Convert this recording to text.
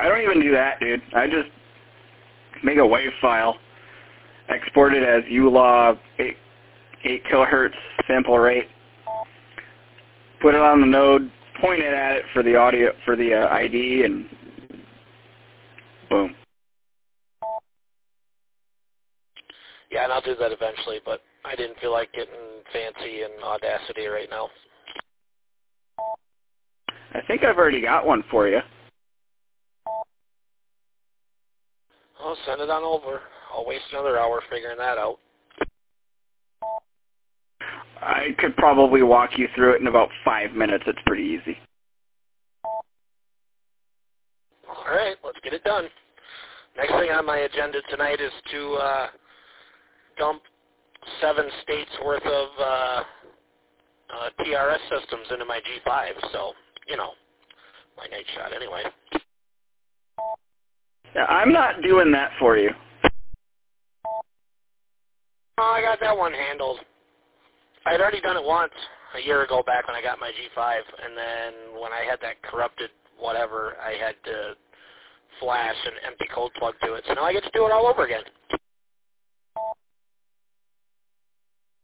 I don't even do that, dude. I just make a WAV file, export it as ULAW 8 kilohertz sample rate, put it on the node, point it at it for the audio, for the ID, and boom. Yeah, and I'll do that eventually, but I didn't feel like getting fancy in Audacity right now. I think I've already got one for you. I'll send it on over. I'll waste another hour figuring that out. I could probably walk you through it in about 5 minutes. It's pretty easy. All right, let's get it done. Next thing on my agenda tonight is to dump 7 states worth of TRS systems into my G5. So, you know, my night shot anyway. Yeah, I'm not doing that for you. Oh, I got that one handled. I had already done it once a year ago back when I got my G5, and then when I had that corrupted whatever, I had to flash an empty cold plug to it. So now I get to do it all over again.